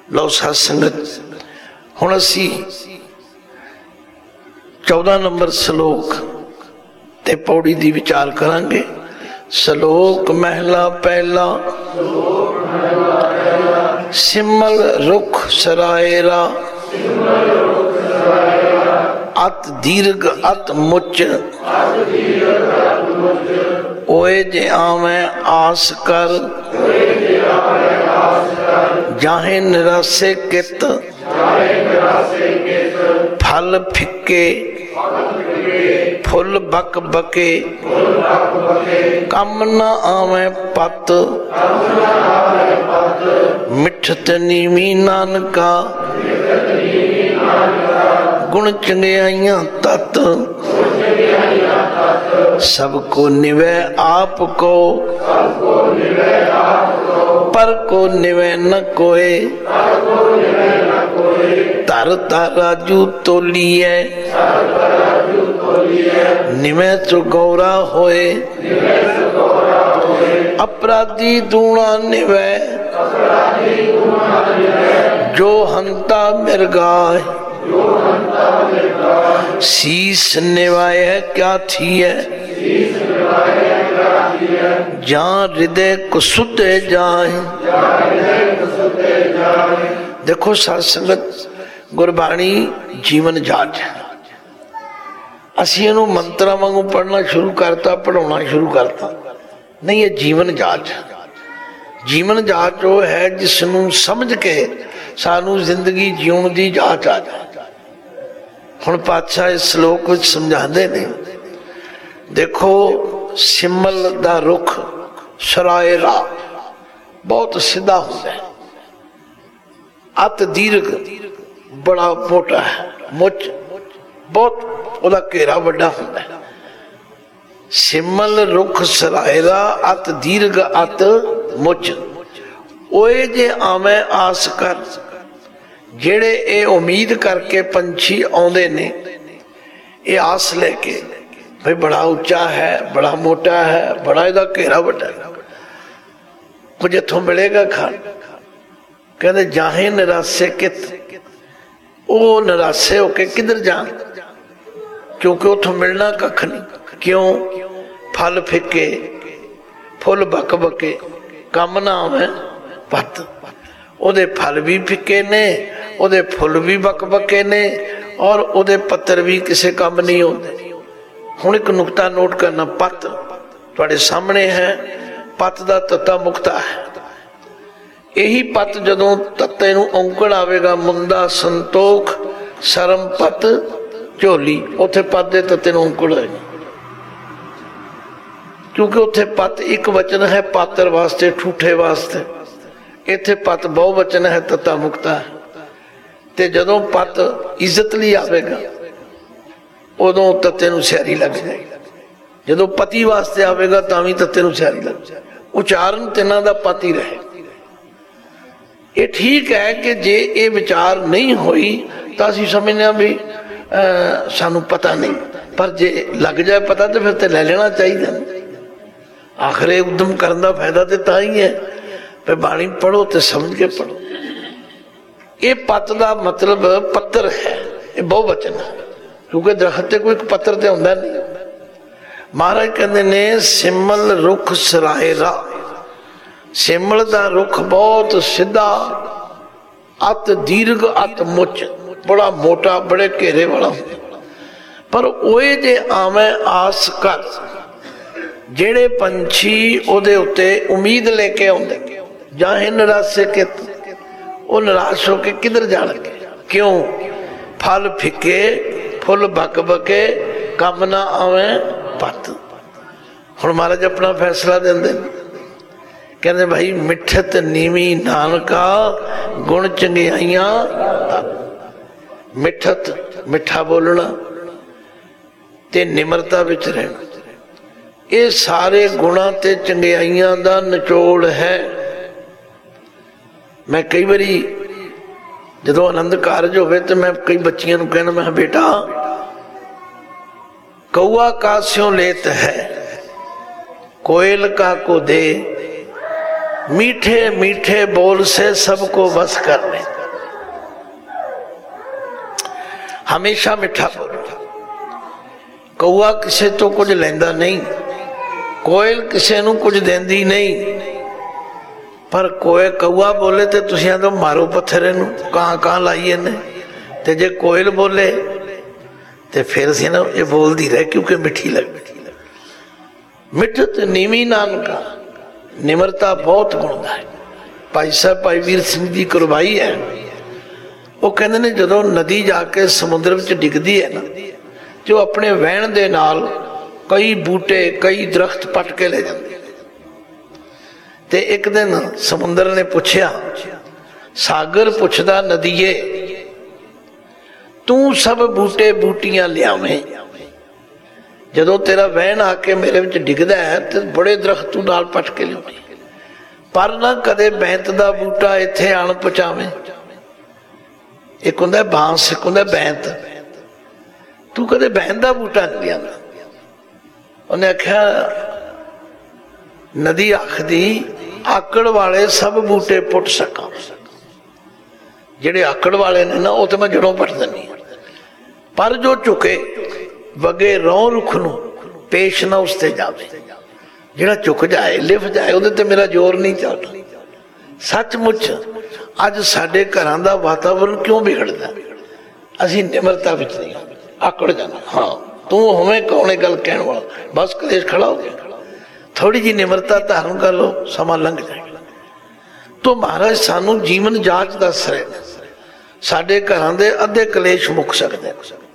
लो साध संगत, हुण असी 14 नंबर श्लोक ते पौड़ी दी विचार करांगे। श्लोक महला पहला। सिमल रुख सरायरा, अत दीर्घ अत मुच, ओए जे आवे आस कर, जाहे निरासे कित, फल फिक्के फुल बक बके, कम न आवे पत, मिठत नीवी नानका, गुण चंगियाइयां तत, सबको निवे आप को, पर को निवे न कोय, तर तराजू तोलिए, निवे तो गौरा होए, अपराधी दूना निवे, जो हंता मिर्गाय, शीस निवाय क्या थी है, जहाँ हृदय कुसुते जाए। देखो साध संगत, गुरबाणी जीवन जाच है। असी इहनूं मंत्रा वांगू पढ़ना शुरू करता, पढ़ाउणा शुरू करता नहीं, ये जीवन जाच है। जीवन जाच वो है जिसनूं समझ के सानू जिंदगी जीउण दी जाच आ जाए। हुण पातशाह इस श्लोक विच समझाते ने, देखो सिमल दा रुख सरायरा बहुत सीधा होता है, अत दीर्घ बड़ा मोटा है, मुच बहुत उहदा घेरा बड़ा होता है। सिमल रुख सरायरा अत दीर्घ अत मुच, ओए जे आवे आस कर, जेड़े ए उम्मीद करके पंछी आउंदे ने, ये आस लेके भाई बड़ा उच्चा है, बड़ा मोटा है, बड़ा इहदा घेरा बड़ा है, कुछ इथों मिलेगा खान। कहते जाहे निराशे कित, वो निराशे होके किधर जान, क्योंकि उथों मिलना कख नहीं। क्यों? फल फिके फुल बक बके, कम ना आवे पत। ओदे फल भी फिके ने, ओदे फुल भी बक बके ने, और ओदे पत्तर भी किसी काम नहीं होते। हुण एक नुकता नोट करना, पत तुहाडे सामने है, पत दा तत्ता मुक्ता है। यही पत जदों तत्ते नूं औंकड़ आवेगा, मुंदा संतोख सरम पत झोली, उथे पत दे तत्ते नूं औंकड़ होएगी, क्योंकि उथे पत एक वचन है पात्र वास्ते, ठूठे वास्ते। इथे पत बहु वचन है, तत्ता मुक्ता है। ते जदों पत इज्जत लई आवेगा, उदों तत्ते नूं सियारी लग जाएगी। जदों पति वास्ते आवेगा तां भी तत्ते नूं सियारी लग जाएगी। उचारण तिन्हां दा पत ही रहे। ये ठीक है कि जे ये विचार नहीं होई तो असीं समझने भी सानू पता नहीं, पर जे लग जाए पता तो फिर तो ले लेना चाहिए। आखिर उद्यम करने का फायदा तो तां ही है, फिर बाणी पढ़ो तो समझ के पढ़ो। ये पत का मतलब पत्थर है, ये बहुवचन है, क्योंकि दरख्त कोई पत्थर तो होंदा नहीं। महाराज कहते ने सिमल रुख सरायरा, सिमल का रुख बहुत सीधा, अत दीर्घ अत मुच, बड़ा मोटा बड़े घेरे वाला, पर ओए जे आवे आस कर, जेड़े पंछी ओदे उत्ते उम्मीद लेके आउंदे, जाहे निराशे कित, वो निराश होके किधर जाणगे। क्यों? फल फिके फुल बक बके, कम ना आवे पत। हुण महाराज अपना फैसला देंदे, कहते भाई मिठत नीवी नानका, गुण चंगियाइयां। मिठत मिठा बोलना ते निमरता विच रहना, ये सारे गुणा ते चंगियाइयां दा निचोड़ है। मैं कई बारी जदों आनंद कारज होवे तो मैं कई बच्चियां नूं कहना, मैं बेटा कौआ कास्यों लेत है, कोयल का को दे, मीठे मीठे बोल से सबको बस करने। हमेशा मिठा बोलना। कौआ किसी तो कुछ लैंदा नहीं, कोयल किसी नूं कुछ देंदी नहीं, पर कोई कौआ बोले तो तुसीं तो मारो पत्थर इनू, कहाँ लाइए ने। ते जे कोयल बोले तो फिर सी ना ये बोलती रहे क्योंकि मिठी लगती। मिठत नीवी नानका, निमरता बहुत गुणदा है। भाई साहब भाई वीर सिंह जी करवाई है, वो कहते ने जदों नदी जाके समुद्र विच डिगदी है ना, जो अपने वहण दे नाल कई बूटे कई दरख्त पट के ले जाते। ते एक दिन समुद्र ने पूछया, सागर पुछदा नदीए तू सब बूटे बूटियां लियावें, जदों तेरा वहन आके मेरे विच डिगदा है तो बड़े दरख्त तू नाल पट के लियावें, पर ना कदे बैंत दा बूटा इत्थे आण पहुंचावें। एक हुंदा बांस, एक हुंदा बैंत, तू कदे बैंत दा बूटा नहीं लियाना। उन्हें आख्या, नदी आखदी आकड़ वाले सब बूटे पुट सका, जेड़े आकड़ वाले ने ना वो तो मैं जड़ों पट देनी, पर जो चुके वगे रौ रुख नूं पेश ना उसते जावे। जेड़ा चुक जाए लिफ जाए उहदे ते मेरा जोर नहीं चलता। सचमुच अज साडे घरां दा वातावरण क्यों बिगड़दा? असीं निमरता विच नहीं, आकड़ जाना। हाँ तू होवें कौन गल कहण वाला, बस कलेश खड़ा हो गया। थोड़ी जी निमरता धारण कर लो, समा लंघ जाएगा। तो महाराज सानू जीवन जाच दस रहे, साडे घरां दे अद्धे कलेश मुक सकदे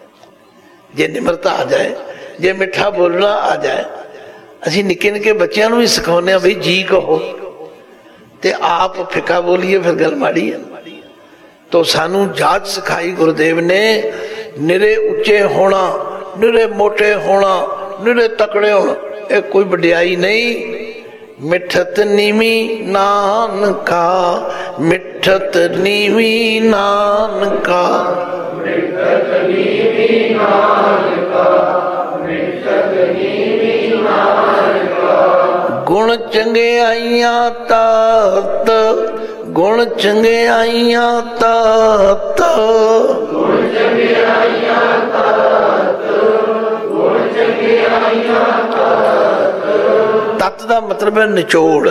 जे निमरता आ जाए, जे मिठा बोलना आ जाए। असीं निक्के निक्के बच्चों नूं भी सिखाउने भी जी कहो, ते आप फिका बोलीए फिर गल माड़ी है। तो सानू जाच सिखाई गुरुदेव ने, निरे उच्चे होना, निरे मोटे होना, निरे तकड़े होना, ये कोई वड्याई नहीं। मिठत नीवी नानका, मिठत नीवी नानका, मिठत नीवी नानका, मिठत नीवी नानका। गुण चंगे आइया तात, गुण चंगे आइया तात, गुण चंगे आइया तात, गुण चंगे आइया तात। तत का मतलब है निचोड़।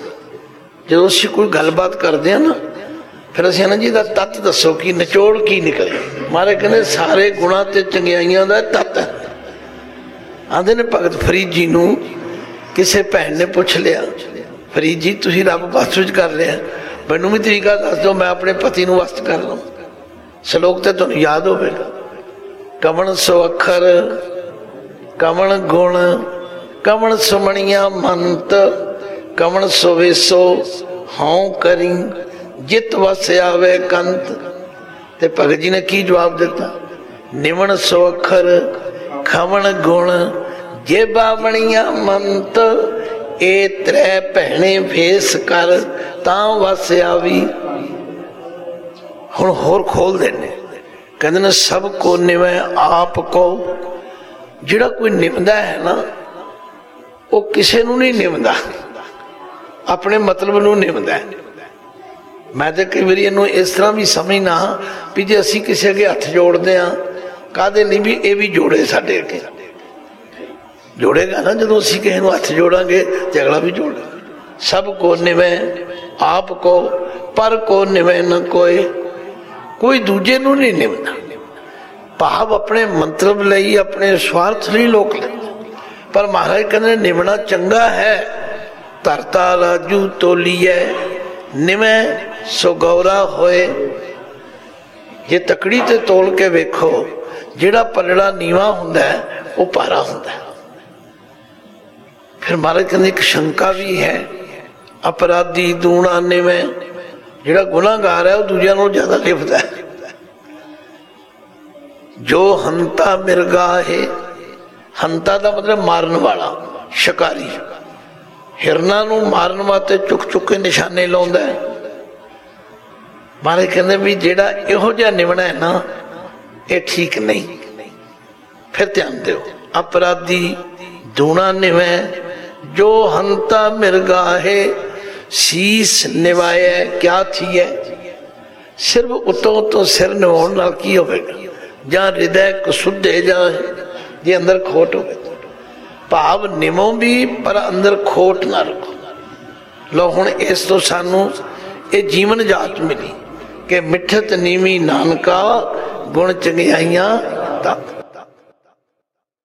जो असीं कोई गलबात करते हैं ना, फिर असीं ना जी दा तत दसो कि निचोड़ की निकले। मारे कहने सारे गुणा ते चंगियाइयां दा तत है। आंदे ने भगत फरीद जी नूं किसी भैन ने पूछ लिया, फरीद जी तुसीं रब वस विच कर लिया, मैनूं भी तरीका दस दो मैं अपने पति नूं वस कर लूं। श्लोक तो तुहानूं याद होवेगा, कमण सो अखर, कमण गुण, कमण सुमणिया मंत, कमण सो वेसो हाँ करी, जित वस आवे कंत। ते भगत जी ने की जवाब दिता, निमण सो अखर, खमण गुण, जे बावणिया मंत, ए त्रै भैणे भेस कर तां वस आवी। हुण होर खोल देने, कहते ने सब को निवे आप को। जिहड़ा कोई निभदा है ना, वो किसी नूं नहीं निभदा, अपने मतलब नूं निभदा है। मैं तो कई बार इनू इस तरह भी समझना भी जे असीं किसी अगे हथ जोड़ते हैं काहदे लई, भी ये भी जोड़े साडे अगे, जोड़ेगा ना जो असीं किसी नूं हथ जोड़ांगे ते अगला भी जोड़ेगा। सब को निवे आप को, पर को निवे न कोई, कोई दूजे नूं नहीं निभदा। भाव अपने मंतरब लई, अपने स्वार्थ लई लोक ले, पर महाराज कहते निभना चंगा है। तरता राजू तोलीए, निवे सो गौरा होए। जे तकड़ी ते तोल के वेखो, जिहड़ा पलड़ा नीवा हुंदा है वो भारा हुंदा है। फिर महाराज कहते एक शंका भी है, अपराधी दूना निवे, जिहड़ा गुनाहगार है वो दूजियां नालों ज्यादा लिफदा है। जो हंता मिर्गा है, हंता का मतलब मारन वाला, शिकारी, हिरना नूं मारन वास्ते चुक चुक के निशाने लाउंदा है। महाराज कहते भी जेड़ा इहो जिहा निवना है ना, ये ठीक नहीं। फिर ध्यान दो, अपराधी दूना निवे, जो हंता मिर्गा है, शीस निवाए क्या थी है। सिर्फ उतों उतों सिर निवाउण नाल की होवेगा, ਜਾਂ ਹਿਰਦੈ ਕਸੁੱਧੇ ਜਾਏ, ਜੇ ਅੰਦਰ ਖੋਟ ਹੋਵੇ। ਭਾਵ ਨਿਮੋ ਵੀ ਪਰ ਅੰਦਰ ਖੋਟ ਨਾ ਰੱਖੋ। ਲੋ ਹੁਣ ਇਸ ਤੋਂ ਸਾਨੂੰ ਇਹ ਜੀਵਨ ਜਾਚ ਮਿਲੀ ਕਿ ਮਿੱਠਤ ਨੀਵੀਂ ਨਾਨਕਾ, ਗੁਣ ਚੰਗਿਆਈਆਂ ਤਾਂ